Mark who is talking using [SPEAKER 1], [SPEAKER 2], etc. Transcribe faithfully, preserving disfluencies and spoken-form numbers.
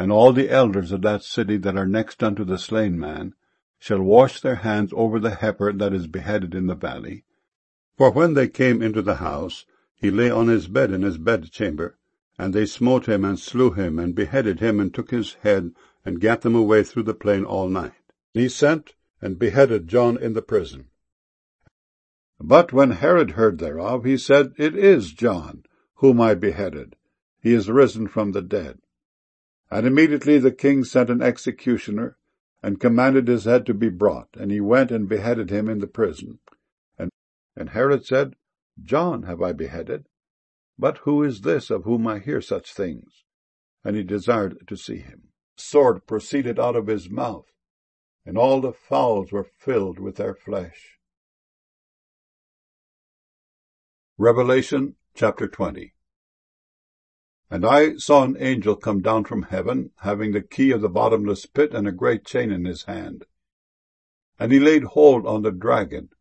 [SPEAKER 1] And all the elders of that city that are next unto the slain man shall wash their hands over the heifer that is beheaded in the valley. For when they came into the house, he lay on his bed in his bedchamber, and they smote him, and slew him, and beheaded him, and took his head, and gat them away through the plain all night. And he sent and beheaded John in the prison. But when Herod heard thereof, he said, It is John, whom I beheaded. He is risen from the dead. And immediately the king sent an executioner, and commanded his head to be brought, and he went and beheaded him in the prison. And, and Herod said, John have I beheaded, but who is this of whom I hear such things? And he desired to see him. A sword proceeded out of his mouth, and all the fowls were filled with their flesh. Revelation chapter twenty. And I saw an angel come down from heaven, having the key of the bottomless pit and a great chain in his hand. And he laid hold on the dragon,